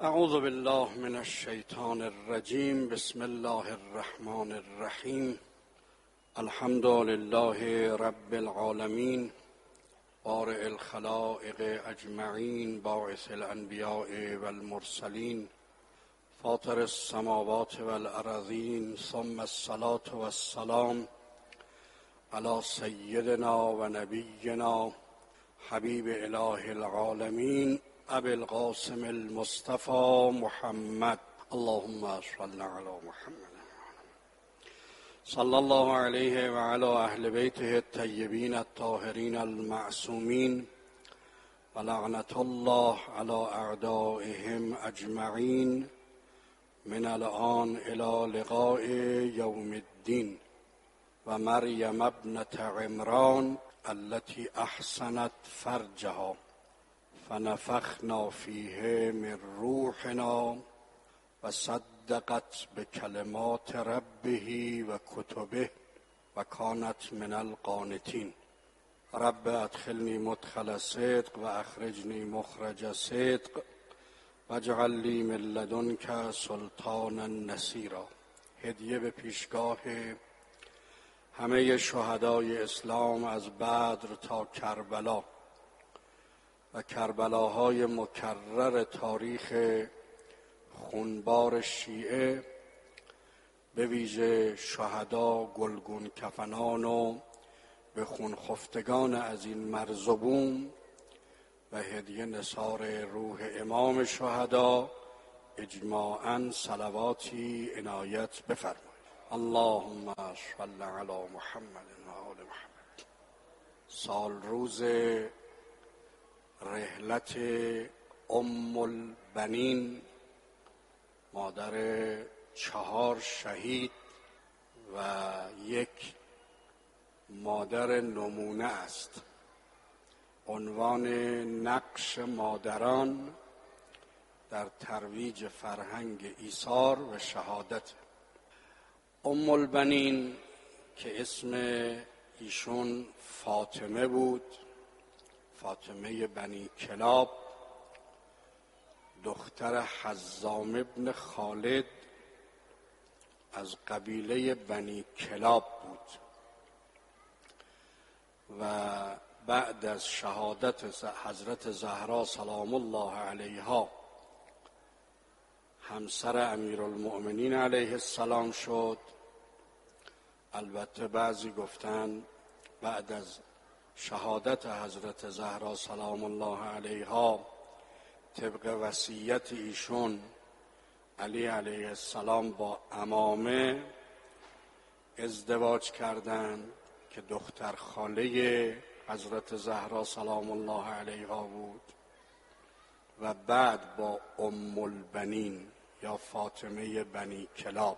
اعوذ بالله من الشیطان الرجیم. بسم الله الرحمن الرحیم. الحمد لله رب العالمین، بارئ الخلائق اجمعین، باعث الانبیاء والمرسلین، فاطر السماوات والارضین، ثم الصلاة والسلام علی سیدنا و نبینا حبیب اله العالمین ابی القاسم المصطفى محمد. اللهم صل علی محمد صلی الله علیه و علی اهل بیته الطیبین الطاهرین المعصومین و لعنت الله علی اعدائهم اجمعین من الآن الی لقاء یوم الدین. و مریم ابنة عمران التي احسنت فرجها فنفخنا فیه من روحنا و صدقت بکلمات ربه و کتبه و کانت من القانتین. رب ادخلنی مدخل صدق و اخرجنی مخرج صدق واجعل لی من لدنک سلطانا نصیرا. هدیه به پیشگاه همه شهدای اسلام از بدر تا کربلا و کربلاهای مکرر تاریخ خونبار شیعه، به ویژه شهدا، گلگون کفنان و به خون خفتگان از این مرزبون، و هدیه نثار روح امام شهدا اجماعاً صلواتی عنایت بفرمایید. اللهم صل علی محمد و آل محمد. سال روز رحلت ام البنین، مادر 4 شهید و یک مادر نمونه است. عنوان نقش مادران در ترویج فرهنگ ایثار و شهادت. ام البنین که اسم ایشون فاطمه بود، فاطمه بنی کلاب، دختر حزام ابن خالد از قبیله بنی کلاب بود و بعد از شهادت حضرت زهرا سلام الله علیها همسر امیرالمؤمنین علیه السلام شد. البته بعضی گفتن بعد از شهادت حضرت زهرا سلام الله علیها طبق وصیت ایشون علی علیه السلام با عمامه ازدواج کردند که دختر خاله حضرت زهرا سلام الله علیها بود، و بعد با ام البنین یا فاطمه بنی کلاب.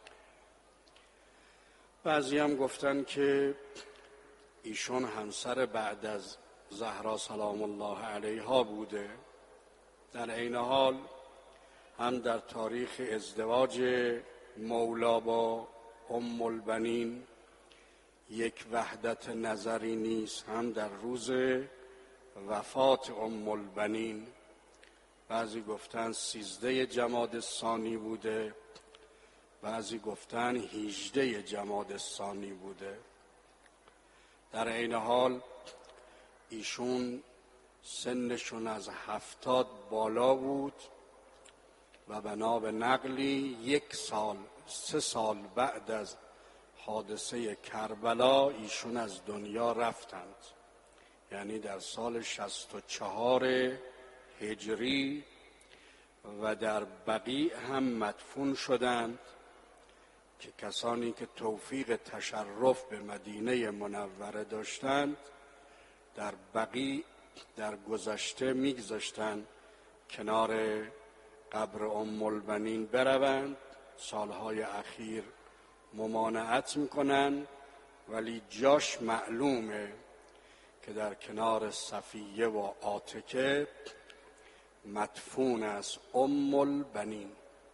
بعضی هم گفتن که ایشون همسر بعد از زهرا سلام الله علیها بوده. در عین حال هم در تاریخ ازدواج مولا با ام البنین یک وحدت نظری نیست، هم در روز وفات ام البنین بعضی گفتن 13 جمادی الثانی بوده، بعضی گفتن 18 جمادی الثانی بوده. در عین حال ایشون سنشون از 70 بالا بود و بنا به نقلی 3 سال بعد از حادثه کربلا ایشون از دنیا رفتند، یعنی در سال 64 هجری، و در بقیع هم مدفون شدند که کسانی که توفیق تشرف به مدینه منوره داشتند در بقیع در گذشته میگذاشتند کنار قبر ام البنین بروند. سالهای اخیر ممانعت میکنن، ولی جاش معلومه که در کنار صفیه و عاتکه مدفون است ام البنین.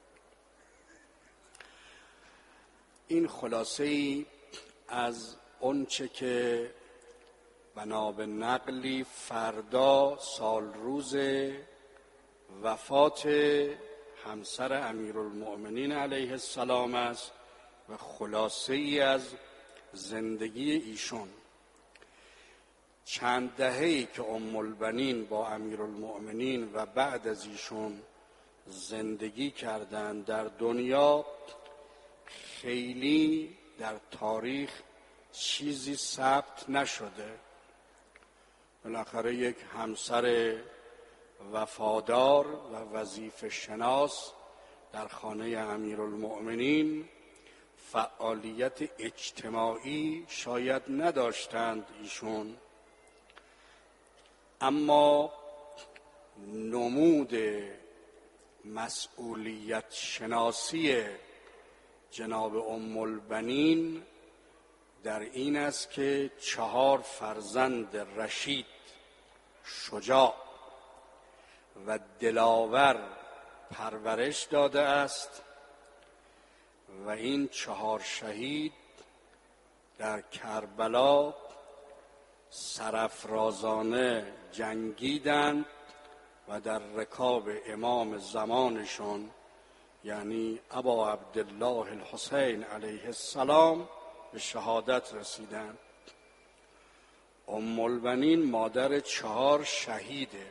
این خلاصه‌ای از آنچه که بنا به نقلی فردا سال روز وفات همسر امیرالمؤمنین علیه السلام است و خلاصه ای از زندگی ایشون. چند دهه‌ای که البنین با امیرالمؤمنین و بعد از ایشون زندگی کردند در دنیا، خیلی در تاریخ چیزی ثبت نشده. بالاخره یک همسر وفادار و وظیفه شناس در خانه امیرالمؤمنین فعالیت اجتماعی شاید نداشتند ایشون، اما نمود مسئولیت شناسی جناب البنین در این است که 4 فرزند رشید، شجاع و دلاور پرورش داده است و این 4 شهید در کربلا سرافرازانه جنگیدند و در رکاب امام زمانشون یعنی ابا عبدالله الحسین علیه السلام به شهادت رسیدند. البنین مادر 4 شهیده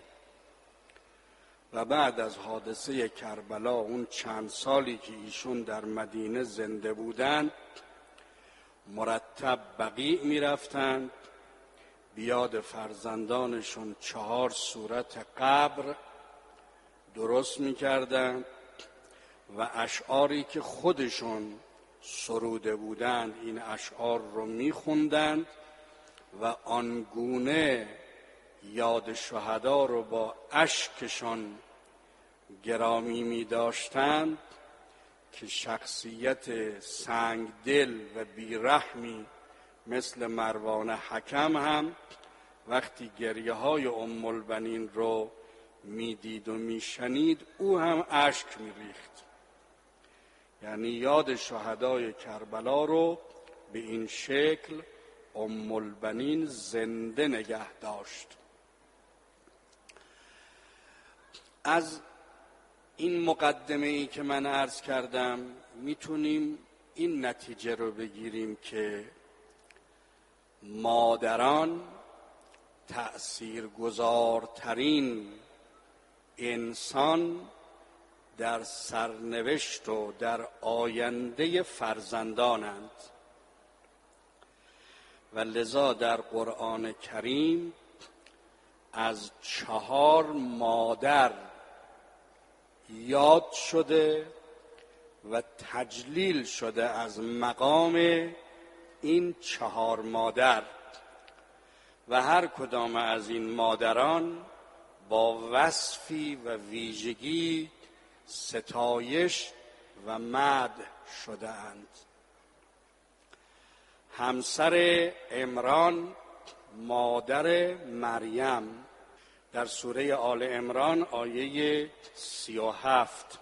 و بعد از حادثه کربلا اون چند سالی که ایشون در مدینه زنده بودند مرتب بقیع می رفتند، بیاد فرزندانشون 4 صورت قبر درست می کردند و اشعاری که خودشون سروده بودند این اشعار رو می خوندند و آنگونه یاد شهدا رو با اشکشان گرامی می داشتند که شخصیت سنگدل و بیرحمی مثل مروان حکم هم وقتی گریه های البنین رو می دید و می شنید او هم اشک می ریخت. یعنی یاد شهدای کربلا رو به این شکل البنین زنده نگه داشت. از این مقدمه ای که من عرض کردم میتونیم این نتیجه رو بگیریم که مادران تأثیرگذارترین انسان در سرنوشت و در آینده فرزندانند و لذا در قرآن کریم از 4 مادر یاد شده و تجلیل شده از مقام این 4 مادر و هر کدام از این مادران با وصفی و ویژگی ستایش و مدح شده اند. همسر عمران مادر مریم در سوره آل عمران آیه 37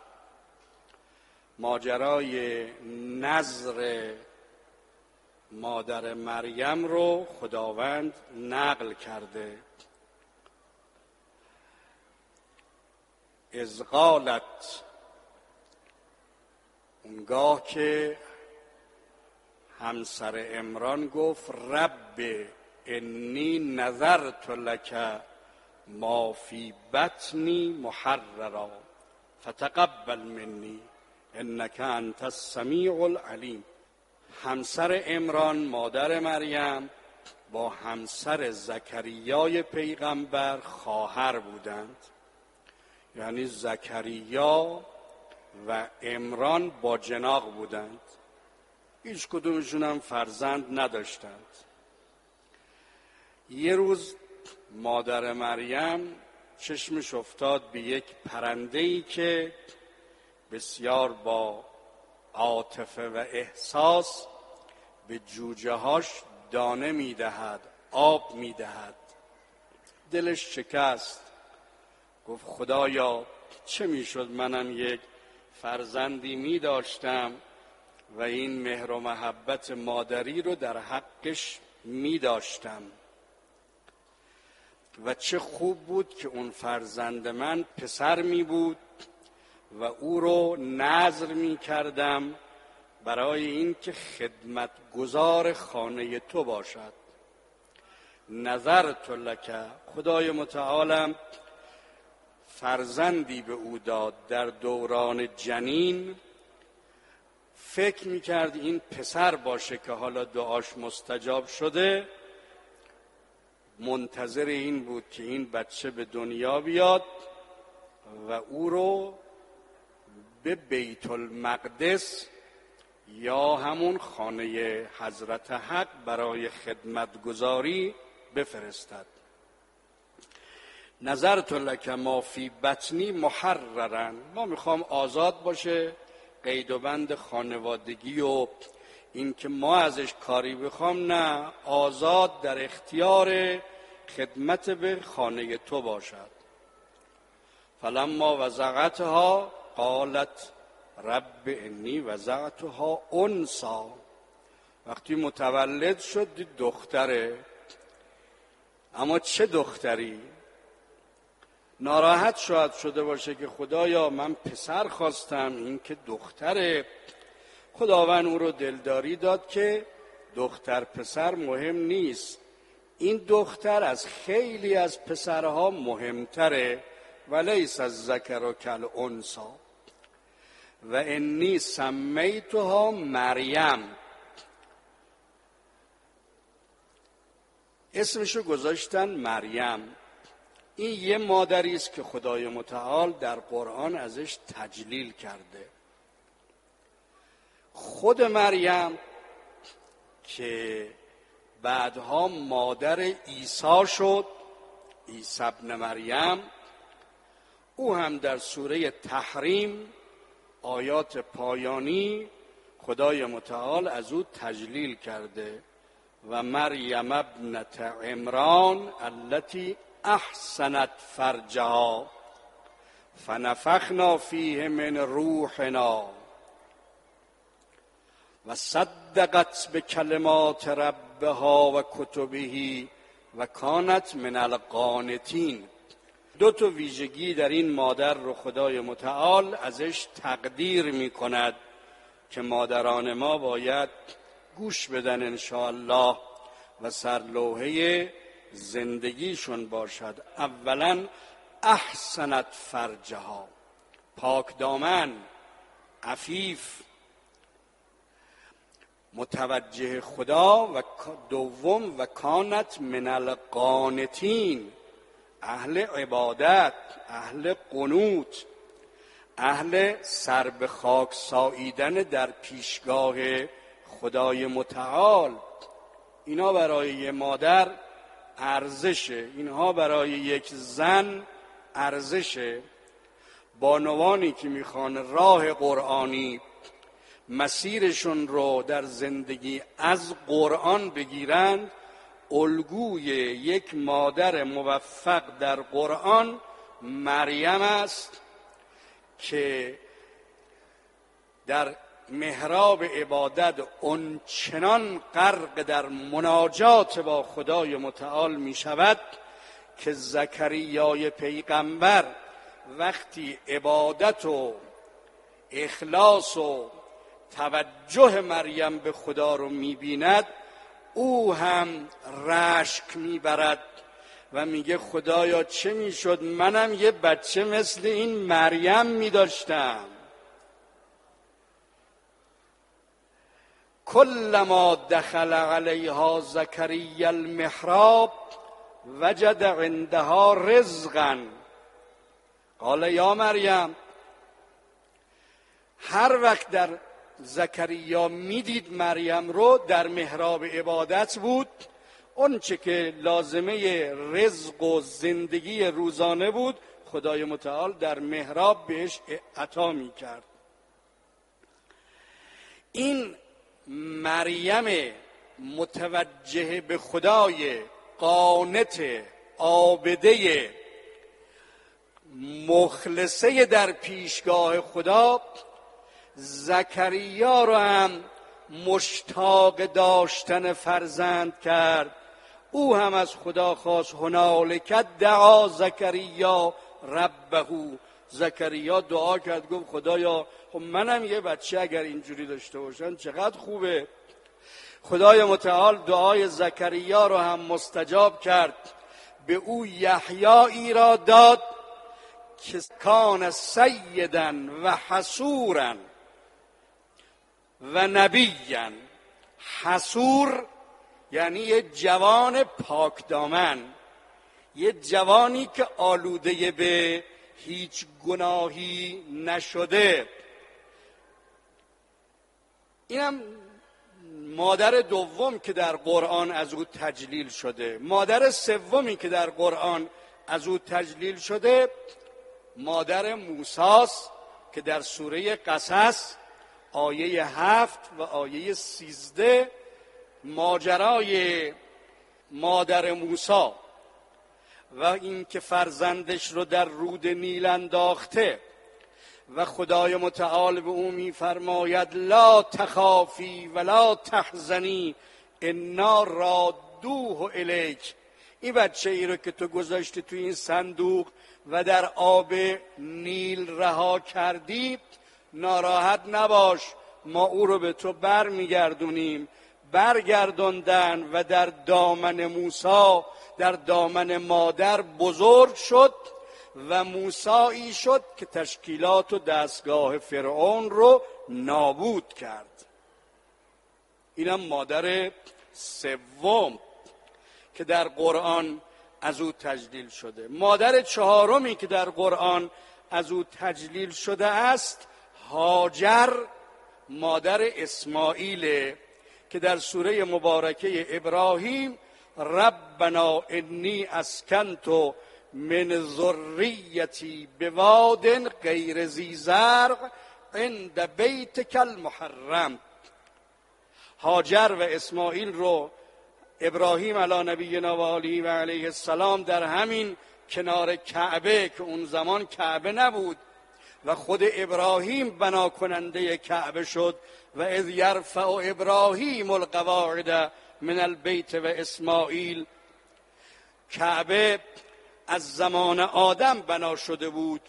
ماجرای نذر مادر مریم رو خداوند نقل کرده. اذ قالت، اونگاه که همسر عمران گفت رب انی نذرت لک ما فی بطنی محررا فتقبل منی انک انت السمیع العلیم. همسر عمران مادر مریم با همسر زکریای پیغمبر خواهر بودند، یعنی زکریا و عمران با جناق بودند، هیچ کدومشون هم فرزند نداشتند. یه روز مادر مریم چشمش افتاد به یک پرنده‌ای که بسیار با عاطفه و احساس به جوجه هاش دانه میدهد، آب میدهد. دلش شکست، گفت خدایا چه میشد منم یک فرزندی میداشتم و این مهر و محبت مادری رو در حقش میداشتم. و چه خوب بود که اون فرزند من پسر می بود و او رو نذر می کردم برای اینکه خدمتگزار خانه تو باشد. نظرت لک، خدای متعالم فرزندی به او داد در دوران جنین، فکر میکرد این پسر باشه که حالا دعاش مستجاب شده، منتظر این بود که این بچه به دنیا بیاد و او رو به بیت المقدس یا همون خانه حضرت حق برای خدمتگزاری بفرستد. نظرت لک ما فی بطنی محررا، ما میخوام آزاد باشه، قید و بند خانوادگی و این که ما ازش کاری بخوام نه، آزاد در اختیار خدمت به خانه تو باشد. فلما وضعتها قالت رب انی وضعتها انثی، وقتی متولد شد دید دختره، اما چه دختری؟ ناراحت شاید شده باشه که خدایا من پسر خواستم، این که دختره. خداوند او رو دلداری داد که دختر پسر مهم نیست، این دختر از خیلی از پسرها مهمتره. ولیس الذکر کالانثی و انی سمیتها مریم، اسمشو گذاشتن مریم. این یه مادری است که خدای متعال در قرآن ازش تجلیل کرده. خود مریم که بعدها مادر عیسی شد، عیسی ابن مریم، او هم در سوره تحریم آیات پایانی خدای متعال از او تجلیل کرده. و مریم ابنت عمران التي احسنت فرجها فنفخنا فیه من روحنا و صدقت بکلمات ربها و کتبه و کانت من القانتین. دو تا ویژگی در این مادر رو خدای متعال ازش تقدیر می کند که مادران ما باید گوش بدن انشاءالله و سرلوحه زندگیشون باشد. اولا احسنت فرجها، پاک دامن، عفیف، متوجه خدا. و دوم و کانت من القانتین، اهل عبادت، اهل قنوت، اهل سر به خاک ساییدن در پیشگاه خدای متعال. اینا برای یه مادر ارزشه، اینها برای یک زن ارزشه. بانوانی که میخوان راه قرآنی مسیرشون رو در زندگی از قرآن بگیرند، الگوی یک مادر موفق در قرآن مریم است که در محراب عبادت اونچنان غرق در مناجات با خدای متعال می شود که زکریای پیغمبر وقتی عبادت و اخلاص و توجه مریم به خدا رو می بیند، او هم رشک می برد و میگه خدایا چه می شد منم یه بچه مثل این مریم می داشتم. کلما دخل علیها زکریا المحراب وجد عندها رزقا قال یا مریم. هر وقت در زکریا میدید مریم رو در محراب عبادت بود، اون چه که لازمه رزق و زندگی روزانه بود خدای متعال در محراب بهش عطا میکرد. این مریم متوجه به خدای، قانت، عابده، مخلصه در پیشگاه خدا، زکریا رو هم مشتاق داشتن فرزند کرد. او هم از خدا خواست. هنالک دعا زکریا ربه. زکریا دعا کرد، گفت خدایا خب منم یه بچه اگر اینجوری داشته باشم چقدر خوبه. خدای متعال دعای زکریا رو هم مستجاب کرد، به او یحیایی را داد که کان سیدا و حسورا و نبیا. حسور یعنی یه جوان پاکدامن، یه جوانی که آلوده به هیچ گناهی نشده. اینم مادر دوم که در قرآن از او تجلیل شده. مادر سومی که در قرآن از او تجلیل شده مادر موسی‌ست که در سوره قصص آیه 7 و آیه 13 ماجرای مادر موسی و اینکه فرزندش رو در رود نیل انداخته و خدای متعال به او می‌فرماید لا تخافی ولا تحزنی انا رادوه الیک. این بچه ای رو که تو گذاشتی تو این صندوق و در آب نیل رها کردی ناراحت نباش، ما او رو به تو برمیگردونیم. برگردوندن و در دامن موسی، در دامن مادر بزرگ شد و موسی‌ای شد که تشکیلات و دستگاه فرعون رو نابود کرد. اینم مادر سوم که در قرآن از او تجلیل شده. مادر چهارمی که در قرآن از او تجلیل شده است هاجر مادر اسماعیل که در سوره مبارکه ابراهیم ربنا انی اسکنت من ذریتی بواد غیر ذی زرع عند بیتک المحرم. هاجر و اسماعیل رو ابراهیم علی نبینا و آله و علیه السلام در همین کنار کعبه که اون زمان کعبه نبود و خود ابراهیم بنا کننده کعبه شد و اذ یرفع ابراهیم القواعد من البیت و اسماعیل. کعبه از زمان آدم بنا شده بود،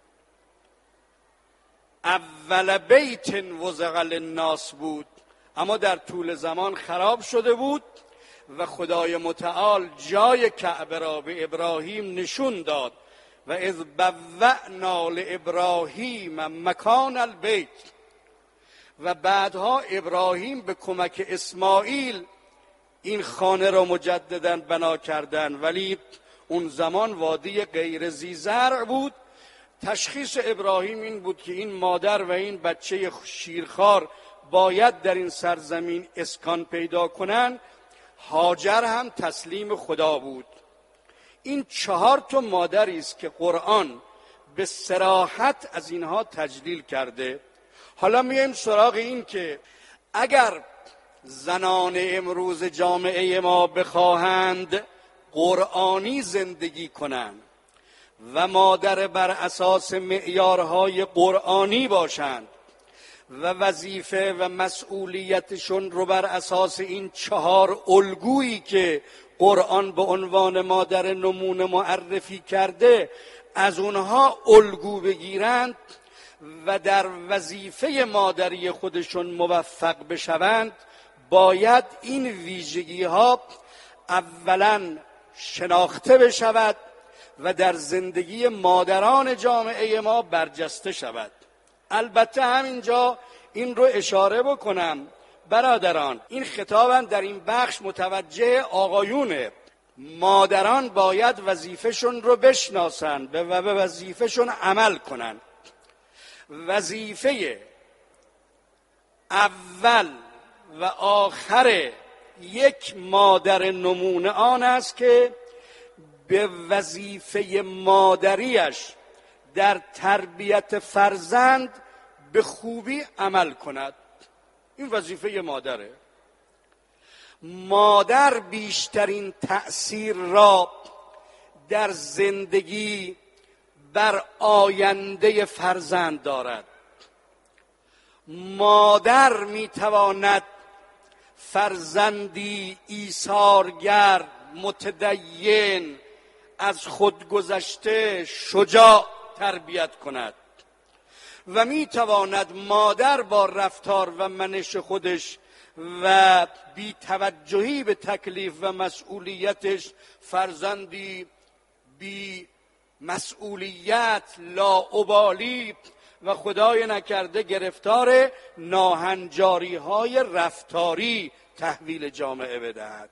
اول بیت وضع للناس بود، اما در طول زمان خراب شده بود و خدای متعال جای کعبه را به ابراهیم نشون داد و اذ بوأنا لابراهیم مکان البیت. و بعدها ابراهیم به کمک اسماعیل این خانه را مجددا بنا کردن، ولی اون زمان وادی غیر ذی زرع بود. تشخیص ابراهیم این بود که این مادر و این بچه شیرخوار باید در این سرزمین اسکان پیدا کنن. هاجر هم تسلیم خدا بود. این 4 مادری است که قرآن به صراحت از اینها تجلیل کرده. حالا میایم سراغ این که اگر زنان امروز جامعه ما بخواهند قرآنی زندگی کنند و مادر بر اساس معیارهای قرآنی باشند و وظیفه و مسئولیتشون رو بر اساس این 4 الگویی که قرآن به عنوان مادر نمونه معرفی کرده از اونها الگو بگیرند و در وظیفه مادری خودشون موفق بشوند، باید این ویژگی ها اولا شناخته بشود و در زندگی مادران جامعه ما برجسته شود. البته همینجا این رو اشاره بکنم برادران، این خطابم در این بخش متوجه آقایونه. مادران باید وظیفهشون رو بشناسن و به وظیفهشون عمل کنن. وظیفه اول و آخر یک مادر نمونه آن است که به وظیفه مادریش در تربیت فرزند به خوبی عمل کند. این وظیفه مادره. مادر بیشترین تأثیر را در زندگی بر آینده فرزند دارد. مادر میتواند فرزندی ایثارگر، متدین، از خود گذشته شجاع تربیت کند و میتواند مادر با رفتار و منش خودش و بی توجهی به تکلیف و مسئولیتش فرزندی بی مسئولیت، لاابالی و خدای نکرده گرفتار ناهنجاری های رفتاری تحویل جامعه بدهد.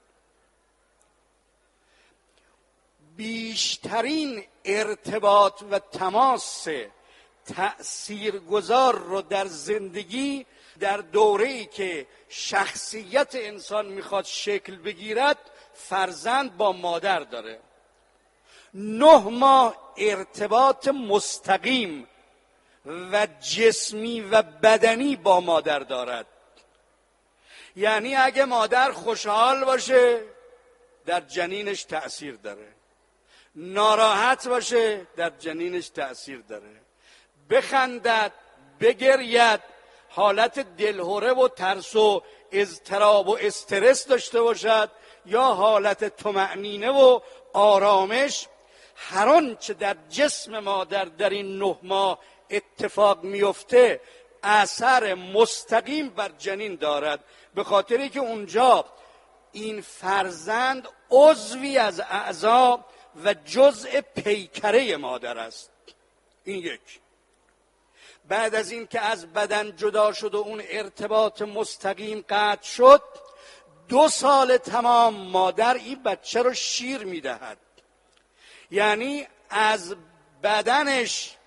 بیشترین ارتباط و تماس تأثیرگذار رو در زندگی در دوره‌ای که شخصیت انسان میخواد شکل بگیرد فرزند با مادر داره. 9 ماه ارتباط مستقیم و جسمی و بدنی با مادر دارد. یعنی اگه مادر خوشحال باشه در جنینش تأثیر داره، ناراحت باشه در جنینش تأثیر داره، بخندد، بگرید، حالت دلهره و ترس و اضطراب و استرس داشته باشد یا حالت طمأنینه و آرامش، هر آنچه در جسم مادر در این 9 ماه اتفاق میفته اثر مستقیم بر جنین دارد، به خاطری که اونجا این فرزند عضوی از اعضا و جزء پیکره مادر است. این یک. بعد از این که از بدن جدا شد و اون ارتباط مستقیم قطع شد، 2 سال تمام مادر این بچه رو شیر میدهد. یعنی از بدنش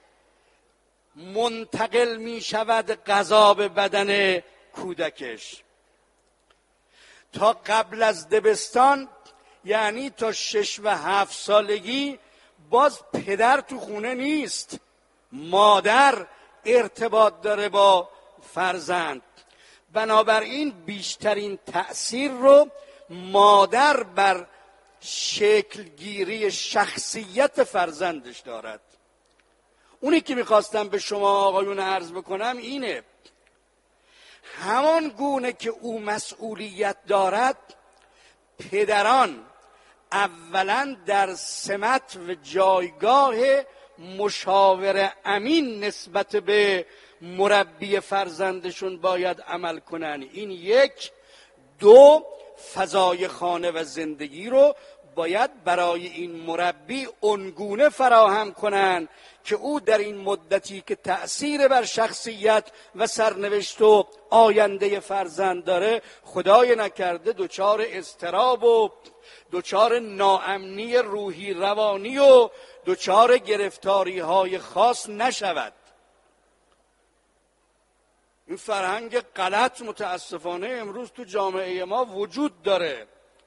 منتقل می شود غذا به بدن کودکش. تا قبل از دبستان، یعنی تا 6 و 7 سالگی، باز پدر تو خونه نیست، مادر ارتباط داره با فرزند. بنابراین بیشترین تأثیر رو مادر بر شکلگیری شخصیت فرزندش دارد. اونی که میخواستم به شما آقایون عرض بکنم اینه: همان گونه که او مسئولیت دارد، پدران اولا در سمت و جایگاه مشاور امین نسبت به مربی فرزندشون باید عمل کنن. این 1. 2. فضای خانه و زندگی رو باید برای این مربی اونگونه فراهم کنن که او در این مدتی که تأثیر بر شخصیت و سرنوشت و آینده فرزند داره، خدای نکرده دچار اضطراب و دچار ناامنی روحی روانی و دچار گرفتاری های خاص نشود. این فرهنگ غلط متاسفانه امروز تو جامعه ما وجود داره.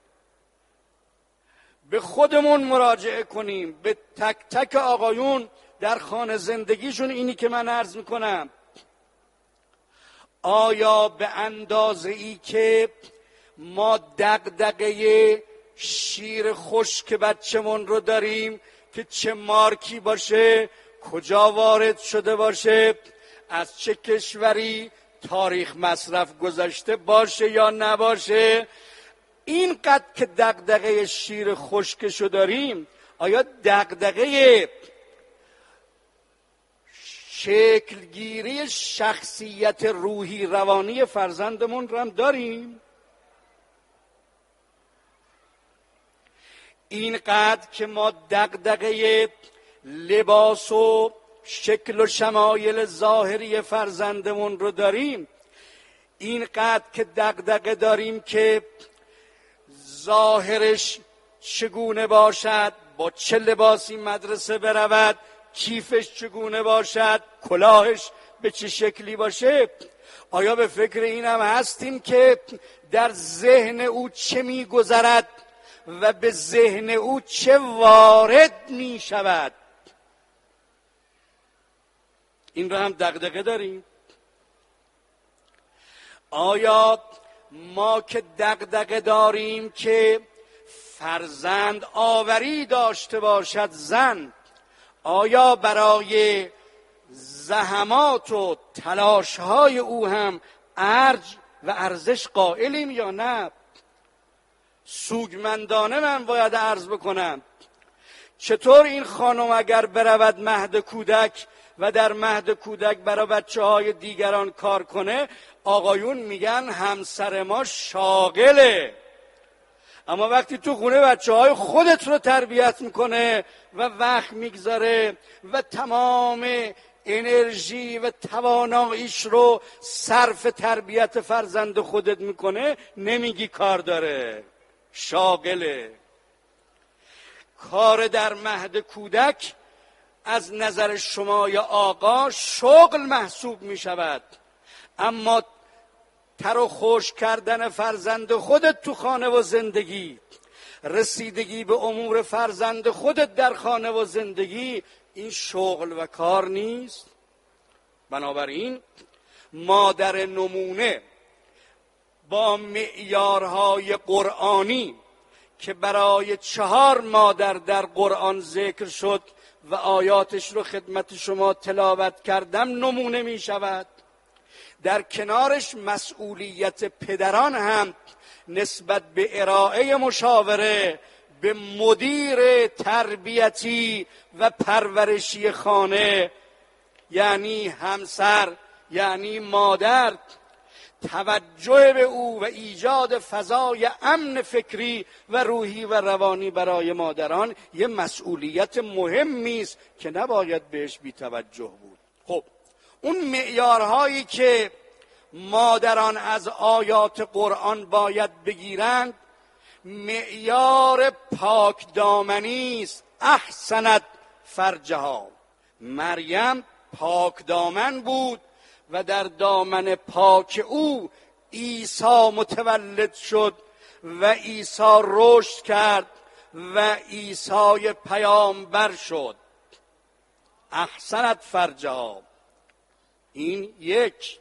به خودمون مراجعه کنیم، به تک تک آقایون در خانه زندگیشون اینی که من عرض میکنم: آیا به اندازه ای که ما دغدغه شیر خشک بچه‌مون رو داریم که چه مارکی باشه، کجا وارد شده باشه، از چه کشوری، تاریخ مصرف گذشته باشه یا نباشه، اینقدر که دغدغه شیر خشکشو داریم، آیا دغدغه شکلگیری شخصیت روحی روانی فرزندمون رو هم داریم؟ اینقدر که ما دغدغه لباس و شکل و شمایل ظاهری فرزندمون رو داریم، اینقدر که دغدغه داریم که ظاهرش چگونه باشد، با چه لباسی مدرسه برود، کیفش چگونه باشد، کلاهش به چه شکلی باشه، آیا به فکر این هم هستیم که در ذهن او چه میگذرد و به ذهن او چه وارد می شود؟ این رو هم دغدغه داریم. آیا ما که دغدغه داریم که فرزند آوری داشته باشد زن، آیا برای زحمات و تلاش‌های او هم ارج و ارزش قائلیم یا نه؟ سوگمندانه من باید عرض بکنم چطور این خانم اگر برود مهد کودک و در مهد کودک برای بچه‌های دیگران کار کنه، آقایون میگن همسر ما شاغله، اما وقتی تو خونه بچه‌های خودت رو تربیت میکنه و وقت میگذاره و تمام انرژی و تواناییش رو صرف تربیت فرزند خودت میکنه، نمیگی کار داره، شاغله. کار در مهد کودک از نظر شما یا آقا شغل محسوب می شود، اما تر و خوش کردن فرزند خودت تو خانه و زندگی، رسیدگی به امور فرزند خودت در خانه و زندگی، این شغل و کار نیست. بنابراین مادر نمونه با معیارهای قرآنی که برای 4 مادر در قرآن ذکر شد و آیاتش رو خدمت شما تلاوت کردم نمونه می شود. در کنارش مسئولیت پدران هم نسبت به ارائه مشاوره به مدیر تربیتی و پرورشی خانه، یعنی همسر، یعنی مادر، توجه به او و ایجاد فضای امن فکری و روحی و روانی برای مادران یه مسئولیت مهمی است که نباید بهش بی توجه بود. خب اون معیارهایی که مادران از آیات قرآن باید بگیرند، معیار پاک دامنی است. احسنت فرجها، مریم پاک دامن بود و در دامن پاک او عیسی متولد شد و عیسی رشد کرد و عیسی پیامبر شد. احسنت فرجها، این 1.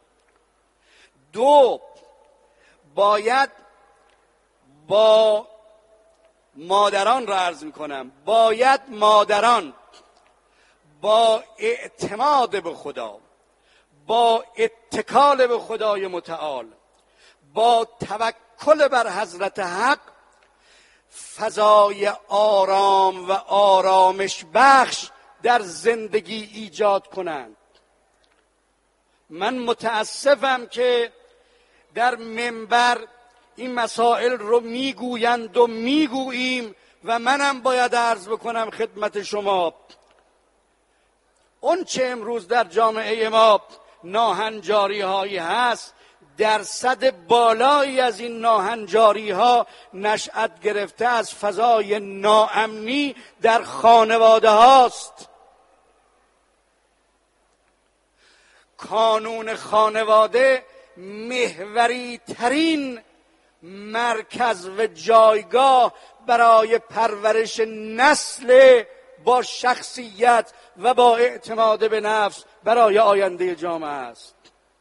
2، باید با مادران را عرض میکنم، باید مادران با اعتماد به خدا، با اتکال به خدای متعال، با توکل بر حضرت حق فضای آرام و آرامش بخش در زندگی ایجاد کنند. من متاسفم که در منبر این مسائل رو میگویند و میگوییم و منم باید عرض بکنم خدمت شما، اون چه امروز در جامعه ما ناهنجاری هایی هست، درصد بالایی از این ناهنجاری ها نشأت گرفته از فضای ناامنی در خانواده هاست. کانون خانواده محوری ترین مرکز و جایگاه برای پرورش نسل با شخصیت و با اعتماد به نفس برای آینده جامعه است.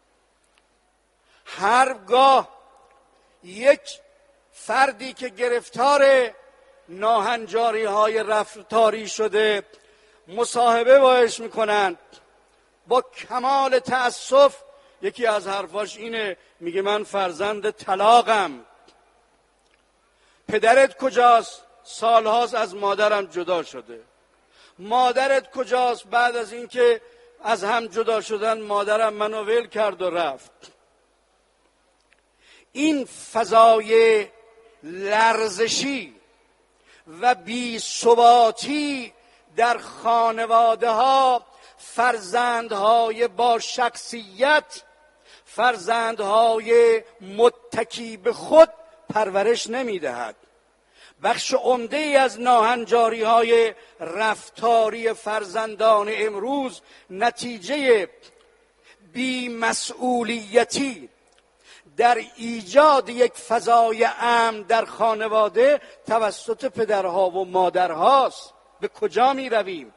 هرگاه یک فردی که گرفتار ناهنجاری های رفتاری شده مصاحبه باش میکنند، با کمال تأسف یکی از حرفاش اینه، میگه من فرزند طلاقم. پدرت کجاست؟ سالهاست از مادرم جدا شده. مادرت کجاست؟ بعد از اینکه از هم جدا شدن مادرم منو ول کرد و رفت. این فضای لرزشی و بی‌ثباتی در خانواده ها فرزندهای با شخصیت، فرزندهای متکی به خود پرورش نمیدهد. بخش عمده‌ای از ناهنجاری های رفتاری فرزندان امروز نتیجه بی‌مسئولیتی در ایجاد یک فضای امن در خانواده توسط پدرها و مادرهاست. به کجا می رویم؟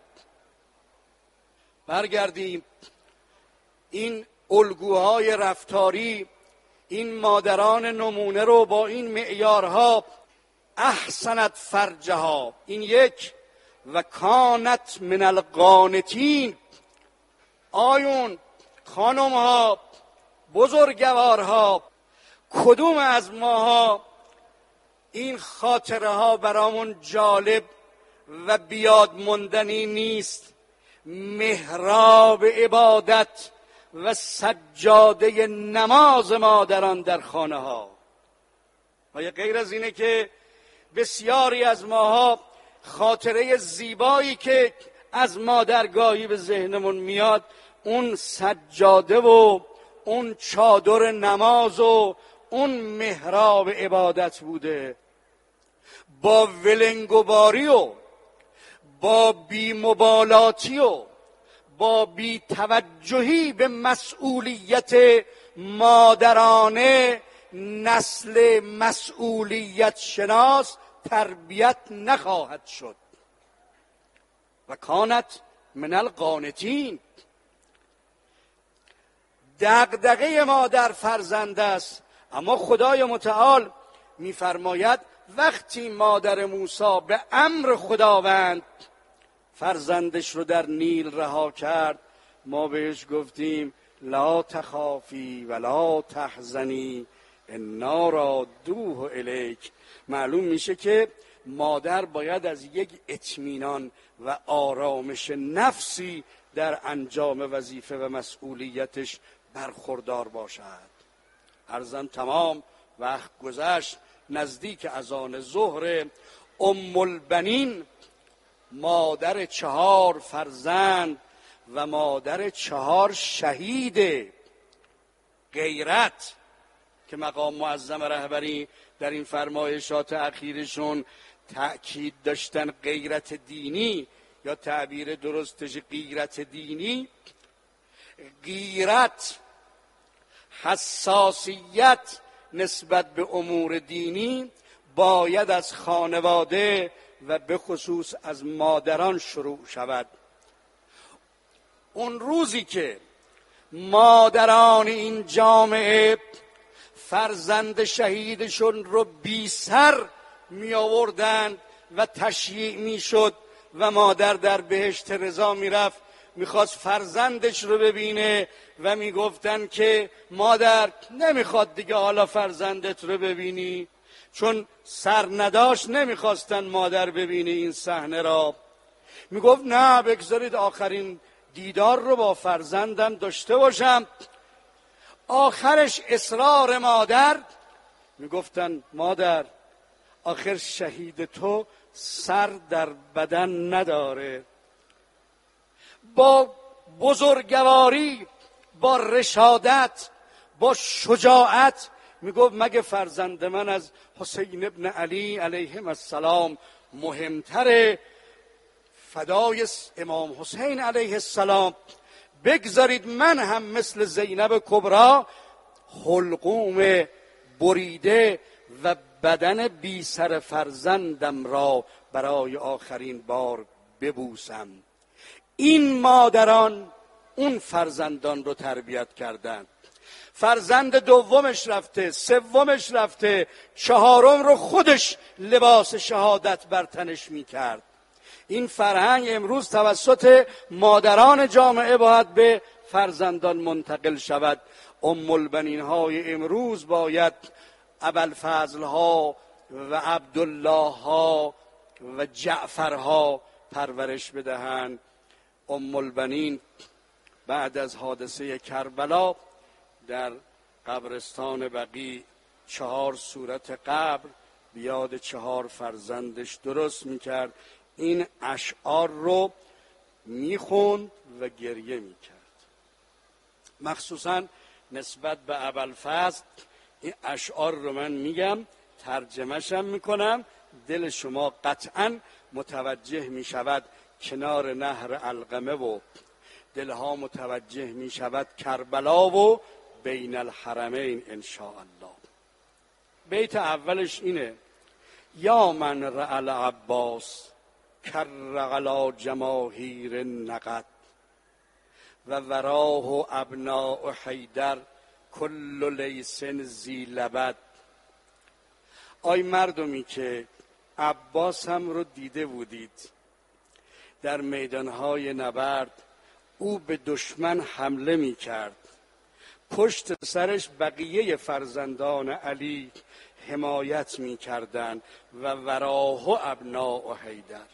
برگردیم این الگوهای رفتاری، این مادران نمونه رو با این معیارها احسنت فرجها، این 1، و کانت من القانتین. آیون خانم ها، بزرگوارها، کدوم از ماها این خاطره ها برامون جالب و بیاد ماندنی نیست. محراب عبادت و سجاده نماز مادران در خانه ها. و غیر از اینه که بسیاری از ماها خاطره زیبایی که از مادرگاهی به ذهنمون میاد اون سجاده و اون چادر نماز و اون محراب عبادت بوده. با ولنگوباری و با بی‌مبالاتی و با بی‌توجهی به مسئولیت مادرانه نسل مسئولیت شناس تربیت نخواهد شد. و کانت من القانتین. دغدغه مادر فرزند است، اما خدای متعال می‌فرماید وقتی مادر موسی به امر خداوند فرزندش رو در نیل رها کرد، ما بهش گفتیم لا تخافی ولا تحزنی انا رادوه الیک. معلوم میشه که مادر باید از یک اطمینان و آرامش نفسی در انجام وظیفه و مسئولیتش برخوردار باشد. عرضم تمام، وقت گذشت، نزدیک اذان ظهر. ام البنین مادر 4 فرزند و مادر 4 شهید غیرت که مقام معظم رهبری در این فرمایشات اخیرشون تأکید داشتن غیرت دینی یا تعبیر درستش غیرت دینی. غیرت، حساسیت نسبت به امور دینی باید از خانواده و به خصوص از مادران شروع شود. اون روزی که مادران این جامعه فرزند شهیدشون رو بی سر می آوردند و تشییع می شد و مادر در بهشت رضا می رفت، میخواست فرزندش رو ببینه و میگفتن که مادر نمیخواد دیگه حالا فرزندت رو ببینی، چون سر نداشت نمیخواستن مادر ببینه این صحنه را. میگفت نه بگذارید آخرین دیدار رو با فرزندم داشته باشم. آخرش اصرار مادر، میگفتن مادر آخر شهید تو سر در بدن نداره. با بزرگواری، با رشادت، با شجاعت میگفت مگه فرزند من از حسین ابن علی علیهم السلام مهمتره؟ فدای امام حسین علیه السلام، بگذارید من هم مثل زینب کبرا حلقوم بریده و بدن بی سر فرزندم را برای آخرین بار ببوسم. این مادران اون فرزندان رو تربیت کردند. فرزند دومش رفته، سومش رفته، 4م رو خودش لباس شهادت بر تنش میکرد. این فرهنگ امروز توسط مادران جامعه باید به فرزندان منتقل شود. ام البنین های امروز باید ابوالفضل ها و عبدالله ها و جعفر ها پرورش بدهند. ام البنین بعد از حادثه کربلا در قبرستان بقیع 4 صورت قبر بیاد 4 فرزندش درست میکرد. این اشعار رو میخوند و گریه میکرد. مخصوصا نسبت به ابوالفضل این اشعار رو من میگم، ترجمه‌شم میکنم، دل شما قطعا متوجه میشود کنار نهر علقمه و دلها متوجه میشود کربلا و بین الحرمین انشاءالله. بیت اولش اینه: یا من رأى العباس کر علی جماهیر نقد و وراه ابناء حیدر کل لیس ذی لبد. آی مردمی که عباس هم رو دیده بودید در میدانهای نبرد، او به دشمن حمله می کرد، پشت سرش بقیه فرزندان علی حمایت می‌کردند و وراه ابناء حیدر.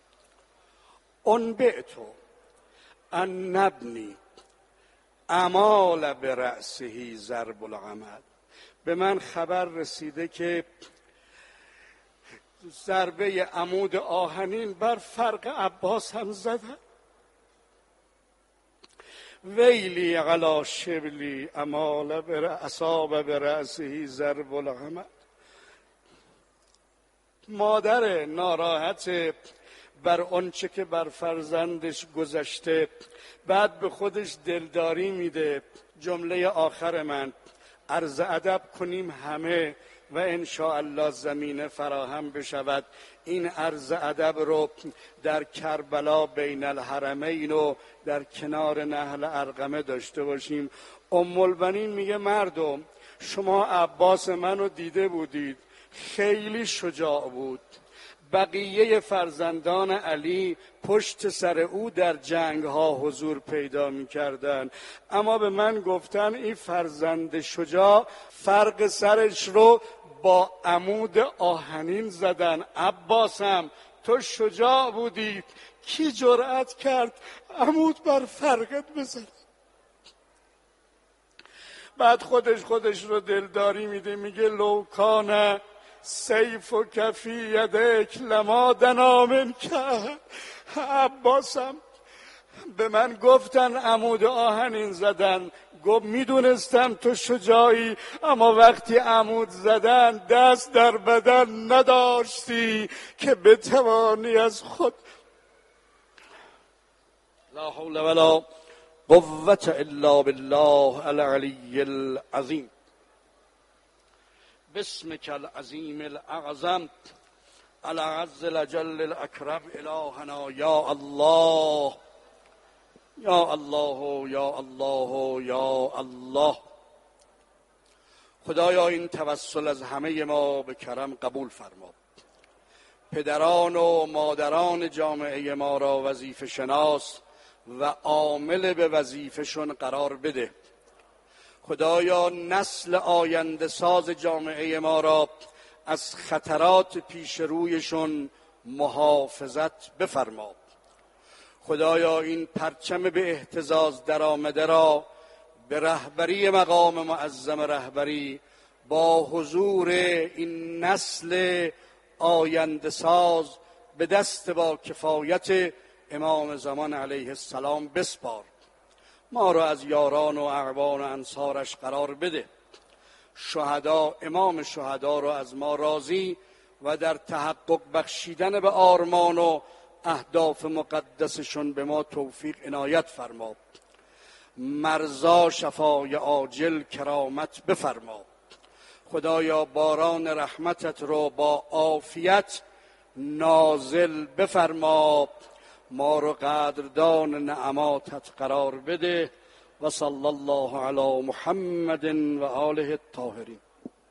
انبئتو ان ابنی امال برأسه ضرب العمد. به من خبر رسیده که ضربه عمود آهنین بر فرق عباس هم زدن. ویلی علی شبلی امال اصاب برأسه ضرب العمد. مادر ناراحت بر آنچه که بر فرزندش گذشته، بعد به خودش دلداری میده. جمله آخر من: عرض ادب کنیم همه و انشاءالله زمینه فراهم بشود این عرض ادب رو در کربلا بین الحرمین و در کنار نهل ارقمه داشته باشیم. ام البنین میگه مردم شما عباس منو دیده بودید، خیلی شجاع بود. بقیه فرزندان علی پشت سر او در جنگ ها حضور پیدا می کردن، اما به من گفتن این فرزند شجاع فرق سرش رو با عمود آهنین زدن. عباسم تو شجاع بودی، کی جرأت کرد عمود بر فرقت بزن؟ بعد خودش رو دلداری میده، میگه لوکانه سیف و کفی یدک لما دنا منک. عباسم به من گفتن عمود آهنین زدن، گفت میدونستم تو شجاعی، اما وقتی عمود زدن دست در بدن نداشتی که بتوانی از خود. لا حول ولا قوة الا بالله العلی العظیم. بسمک العظیم الاعظم الاعز الاجل الاکرم الهنا یا الله یا الله یا الله یا الله. خدایا این توسل از همه ما به کرم قبول فرما. پدران و مادران جامعه ما را وظیفه شناس و عامل به وظیفه‌شون قرار بده. خدایا نسل آینده ساز جامعه ما را از خطرات پیش رویشون محافظت بفرما. خدایا این پرچم به اهتزاز درآمده را به رهبری مقام معظم رهبری با حضور این نسل آینده ساز به دست با کفایت امام زمان علیه السلام بسپار. ما را از یاران و اعوان و انصارش قرار بده. شهدا، امام شهدا را از ما راضی و در تحقق بخشیدن به آرمان و اهداف مقدسشون به ما توفیق عنایت فرما. مرزا شفای عاجل کرامت بفرما. خدایا باران رحمتت رو با عافیت نازل بفرما. ما رو قدردان نعماتت قرار بده. و صلی الله علی محمد و آله الطاهرین.